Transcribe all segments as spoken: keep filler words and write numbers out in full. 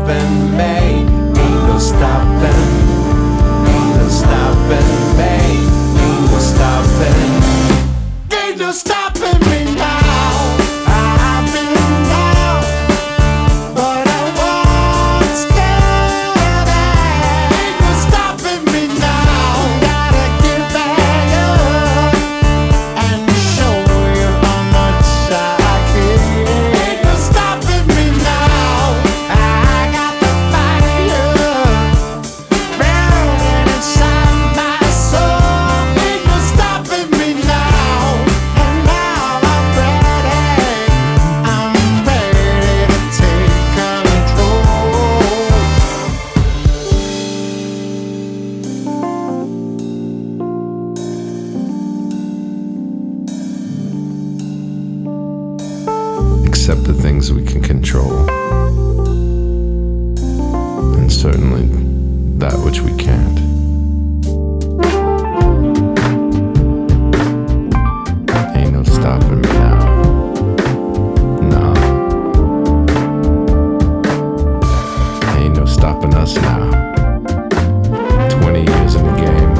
stopping me. Ain't no stopping. Ain't no stopping me. Ain't no stopping. Ain't no stopping me now. I've been down, but I won't stay there. Ain't no stopping me now. Gotta get back up and show you how much I care. Ain't no stopping me now. I got the fire burning inside my soul. Ain't no stopping me now. And now I'm ready. I'm ready to take control. Except the things we can control, and certainly that which we can't. Ain't no stopping me now. No. Ain't no stopping us now. twenty years in the game.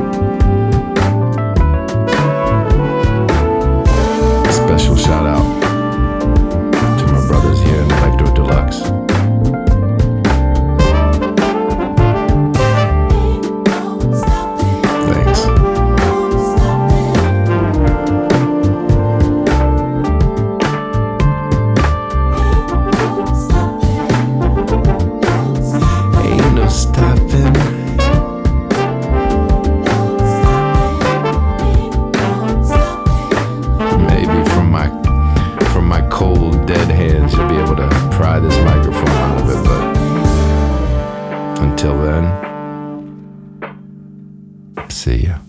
Special shout out to my brothers here in Electro Deluxe. Thanks. Ain't no stopping. Maybe from my from my cold dead hands you'll be able to pry this microphone out of it, but until then, see ya.